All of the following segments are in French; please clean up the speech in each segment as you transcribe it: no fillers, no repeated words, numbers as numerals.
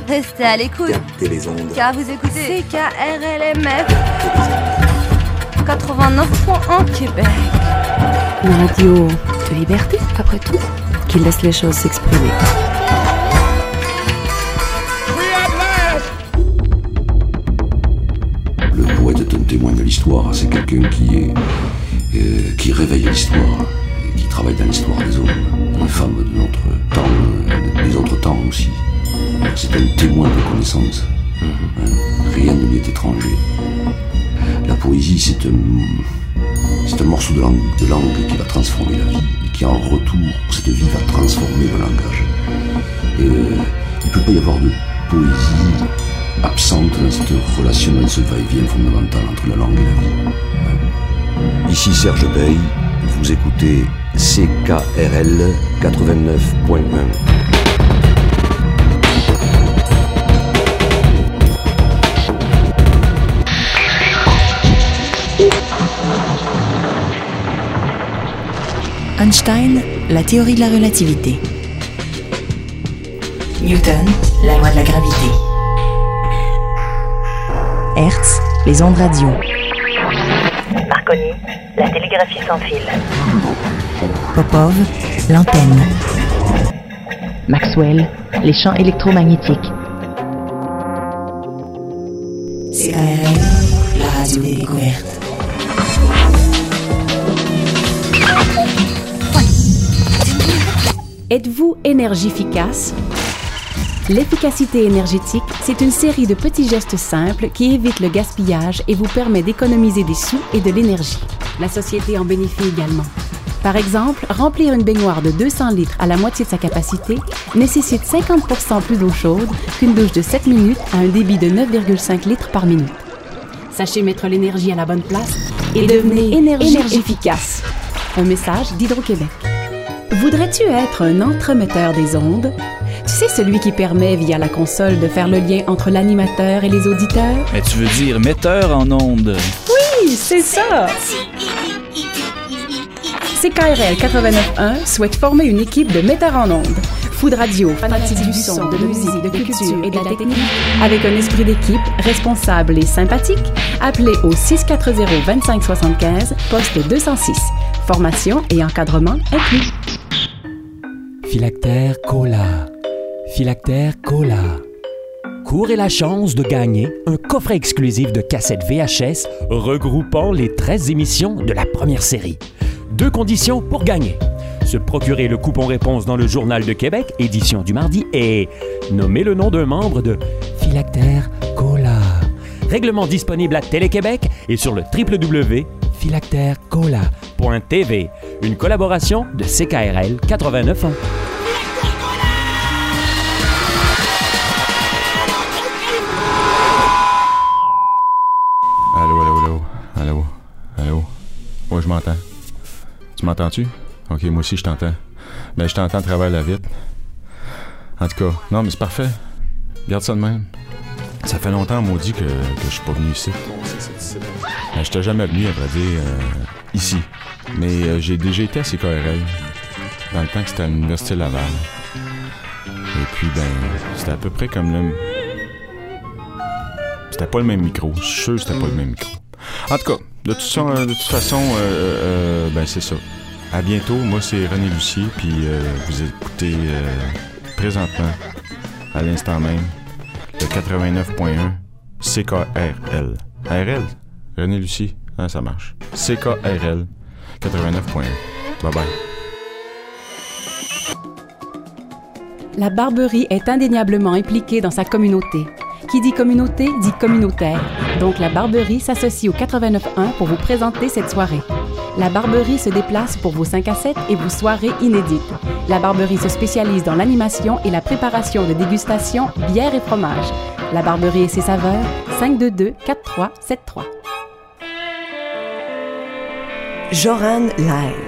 Restez à l'écoute. Captez les ondes. Car vous écoutez CKRLMF 89.1 Québec. Une radio de liberté, après tout, qui laisse les choses s'exprimer. Le poète est un témoin de l'histoire, c'est quelqu'un qui réveille l'histoire, et qui travaille dans l'histoire des hommes, des femmes de notre temps, des autres temps aussi. C'est un témoin de connaissance. Rien ne lui est étranger. La poésie, c'est un morceau de langue qui va transformer la vie, et qui en retour, cette vie va transformer le langage. Et il ne peut pas y avoir de poésie absente dans cette relation, dans ce va-et-vient fondamental entre la langue et la vie. Ici Serge Bey, vous écoutez CKRL 89.1. Einstein, la théorie de la relativité. Newton, la loi de la gravité. Hertz, les ondes radio. Marconi, la télégraphie sans fil. Popov, l'antenne. Maxwell, les champs électromagnétiques. CKRL, la radio des découvertes. Êtes-vous énergiefficace? L'efficacité énergétique, c'est une série de petits gestes simples qui évitent le gaspillage et vous permet d'économiser des sous et de l'énergie. La société en bénéficie également. Par exemple, remplir une baignoire de 200 litres à la moitié de sa capacité nécessite 50% plus d'eau chaude qu'une douche de 7 minutes à un débit de 9,5 litres par minute. Sachez mettre l'énergie à la bonne place et devenez énergie-efficace. Un message d'Hydro-Québec. Voudrais-tu être un entremetteur des ondes? Tu sais, celui qui permet, via la console, de faire le lien entre l'animateur et les auditeurs? Mais tu veux dire metteur en ondes? Oui, c'est ça! CKRL 89.1 souhaite former une équipe de metteurs en ondes. Fou de radio, fanatique du son, de musique, de culture et de la technique. Avec un esprit d'équipe responsable et sympathique, appelez au 640-2575, poste 206. Formation et encadrement inclus. Philactère Cola. Philactère Cola. Courez la chance de gagner un coffret exclusif de cassettes VHS regroupant les 13 émissions de la première série. 2 conditions pour gagner. Se procurer le coupon réponse dans le Journal de Québec, édition du mardi, et nommer le nom d'un membre de Philactère Cola. Règlement disponible à Télé-Québec et sur le www.philactèrecola.tv. Une collaboration de CKRL 89.1. Allô? Ouais, je m'entends. Tu m'entends-tu? Ok, moi aussi je t'entends. Ben, je t'entends à travers la vitre. En tout cas, non, mais c'est parfait. Garde ça de même. Ça fait longtemps, maudit, que je suis pas venu ici. Ben, je t'ai jamais venu, à vrai dire, ici. Mais j'ai déjà été à CKRL, dans le temps que c'était à l'Université Laval. Et puis, ben, c'était à peu près comme le... C'était pas le même micro. Je suis sûr que c'était pas le même micro. En tout cas, de toute façon, ben, c'est ça. À bientôt. Moi, c'est René Lucier, puis vous écoutez présentement, à l'instant même, le 89.1 CKRL. RL? René Lucier? Hein, ça marche. CKRL 89.1. Bye-bye. La Barberie est indéniablement impliquée dans sa communauté. Qui dit communauté, dit communautaire. Donc la Barberie s'associe au 89.1 pour vous présenter cette soirée. La Barberie se déplace pour vos 5 à 7 et vos soirées inédites. La Barberie se spécialise dans l'animation et la préparation de dégustation, bière et fromage. La Barberie et ses saveurs, 522-4373. Joran Live.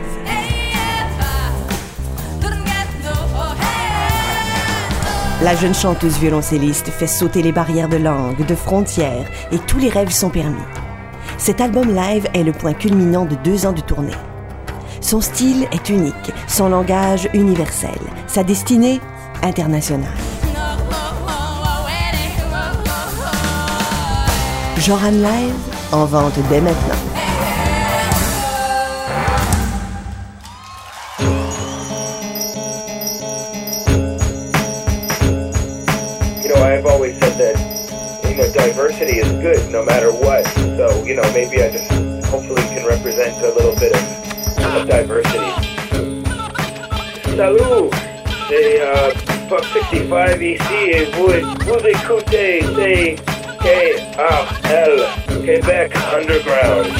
La jeune chanteuse violoncelliste fait sauter les barrières de langue, de frontières, et tous les rêves sont permis. Cet album live est le point culminant de 2 ans de tournée. Son style est unique, son langage universel, sa destinée internationale. Joran Live, en vente dès maintenant. I've always said that, diversity is good no matter what. So, maybe I just hopefully can represent a little bit of diversity. Salut! C'est Puck 65 ici et vous écoutez CKRL, Québec Underground.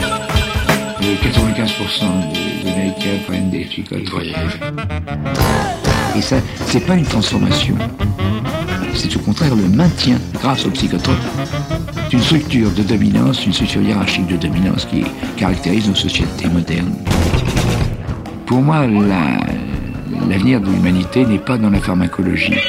95% des Américains prennent des psychotropiques. Et ça, c'est pas une transformation. C'est au contraire le maintien, grâce aux psychotropes, d'une structure de dominance, une structure hiérarchique de dominance qui caractérise nos sociétés modernes. Pour moi, l'avenir de l'humanité n'est pas dans la pharmacologie.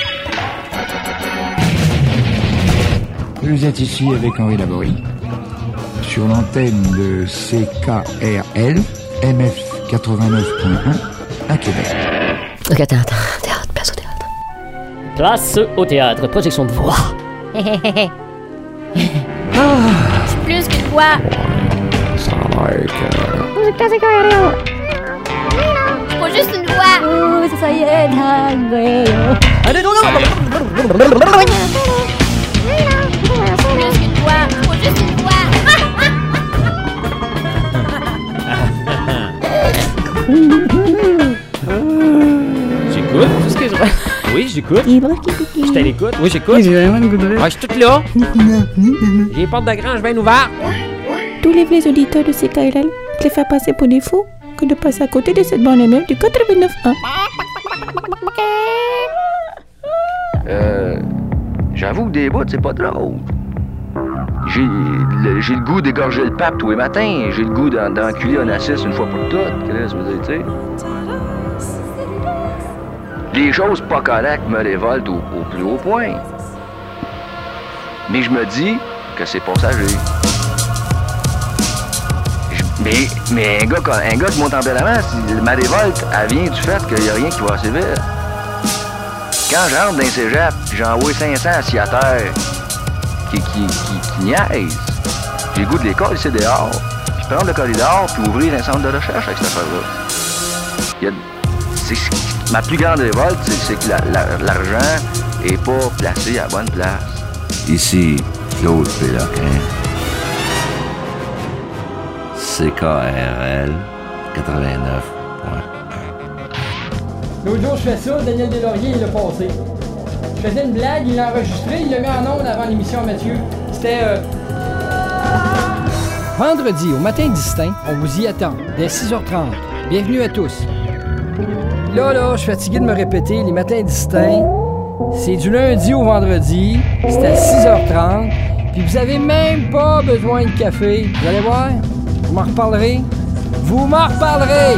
Vous êtes ici avec Henri Laborie, sur l'antenne de CKRL, MF 89.1, à Québec. Ok, théâtre, place au théâtre. Place au théâtre, projection de voix. C'est plus que quoi? Ça a l'air que... C'est pas juste une voix. Oh, ça y est, allez, non. C'est plus qu'une voix, c'est pas juste une voix. J'écoute. Tout ce que je... Oui, j'écoute. Je t'écoute. Oui, j'écoute. J'ai vraiment le goût de rire. Je suis tout là. J'ai les portes de grange bien ouvertes. Tous les vrais auditeurs de CKRL préfèrent passer pour des fous que de passer à côté de cette bande FM du 89.1. J'avoue que des bouts, c'est pas drôle. J'ai le goût d'égorger le pape tous les matins. J'ai le goût d'enculer Onassis une fois pour toutes. Qu'est-ce que tu sais? Les choses pas correctes me révoltent au plus haut point. Mais je me dis que c'est passager. Mais un gars qui monte en tempérament, ma révolte, elle vient du fait qu'il n'y a rien qui va assez vite. Quand j'entre dans un cégep, j'envoie 500 assiateurs qui niaisent. J'ai le goût de l'école, c'est dehors. Puis prendre le corridor, puis ouvrir un centre de recherche avec cette affaire-là. Ma plus grande révolte, c'est que l'argent n'est pas placé à la bonne place. Ici, Claude Péloquin. CKRL 89.1. L'autre jour, je fais ça, Daniel Deslauriers, il l'a passé. Je faisais une blague, il l'a enregistré, il l'a mis en ondes avant l'émission, Mathieu. C'était... Vendredi, au matin distinct, on vous y attend, dès 6h30. Bienvenue à tous. Là, je suis fatigué de me répéter, les matins distincts, c'est du lundi au vendredi, c'est à 6h30, puis vous avez même pas besoin de café. Vous allez voir, vous m'en reparlerez. Vous m'en reparlerez!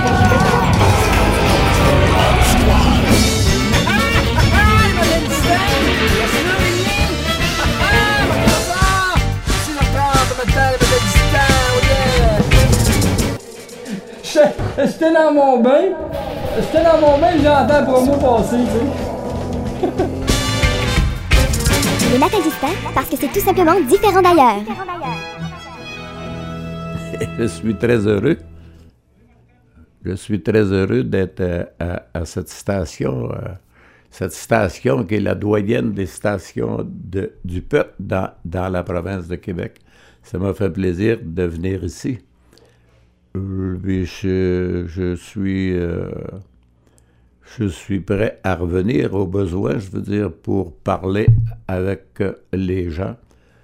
J'étais dans mon bain, j'entends le promo passer, tu sais. Le matin distinct, parce que c'est tout simplement différent d'ailleurs. Je suis très heureux. Je suis très heureux d'être à cette station qui est la doyenne des stations du peuple dans la province de Québec. Ça m'a fait plaisir de venir ici. Je suis prêt à revenir au besoin, je veux dire, pour parler avec les gens.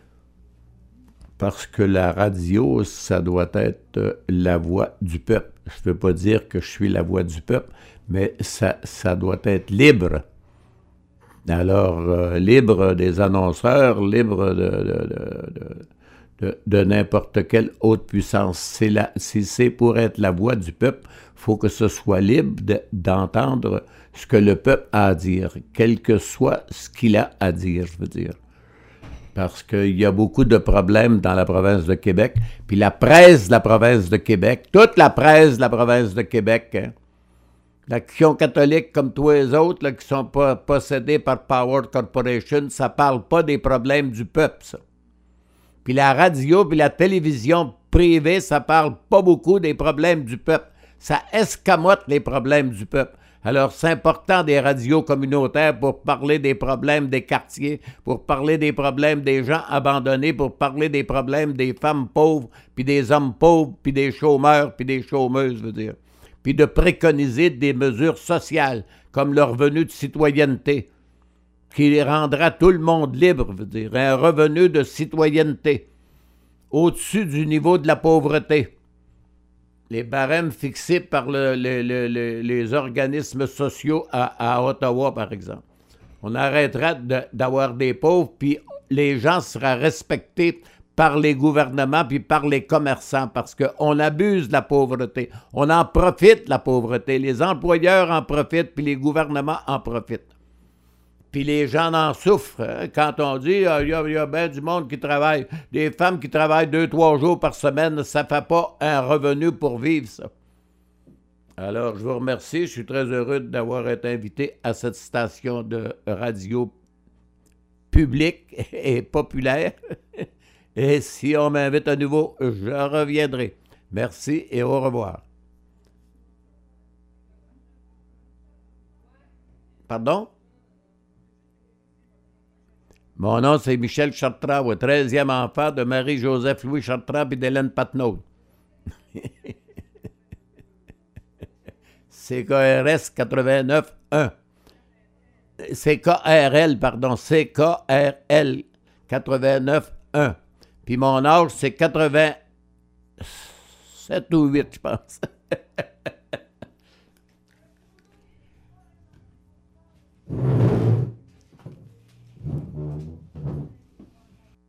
Parce que la radio, ça doit être la voix du peuple. Je ne veux pas dire que je suis la voix du peuple, mais ça doit être libre. Alors, libre des annonceurs, libre de n'importe quelle autre puissance. Si c'est pour être la voix du peuple, il faut que ce soit libre d'entendre ce que le peuple a à dire, quel que soit ce qu'il a à dire, je veux dire. Parce qu'il y a beaucoup de problèmes dans la province de Québec, puis la presse de la province de Québec, toute la presse de la province de Québec, hein, l'Action catholique comme tous les autres là, qui sont possédés par Power Corporation, ça parle pas des problèmes du peuple, ça. Puis la radio puis la télévision privée, ça parle pas beaucoup des problèmes du peuple. Ça escamote les problèmes du peuple. Alors, c'est important des radios communautaires pour parler des problèmes des quartiers, pour parler des problèmes des gens abandonnés, pour parler des problèmes des femmes pauvres, puis des hommes pauvres, puis des chômeurs, puis des chômeuses, je veux dire. Puis de préconiser des mesures sociales, comme le revenu de citoyenneté, qui rendra tout le monde libre, je veux dire, un revenu de citoyenneté, au-dessus du niveau de la pauvreté. Les barèmes fixés par les organismes sociaux à Ottawa, par exemple. On arrêtera d'avoir des pauvres, puis les gens seront respectés par les gouvernements puis par les commerçants parce qu'on abuse de la pauvreté. On en profite de la pauvreté. Les employeurs en profitent, puis les gouvernements en profitent. Puis les gens en souffrent. Hein? Quand on dit il y a bien du monde qui travaille, des femmes qui travaillent 2-3 jours par semaine, ça ne fait pas un revenu pour vivre, ça. Alors, je vous remercie. Je suis très heureux d'avoir été invité à cette station de radio publique et populaire. Et si on m'invite à nouveau, je reviendrai. Merci et au revoir. Pardon? Mon nom, c'est Michel Chartrand, 13e enfant de Marie-Joseph-Louis Chartrand et d'Hélène Patnaud. CKRS 89.1. CKRL, pardon, CKRL 89.1. Puis mon âge, c'est 87 ou 8, je pense.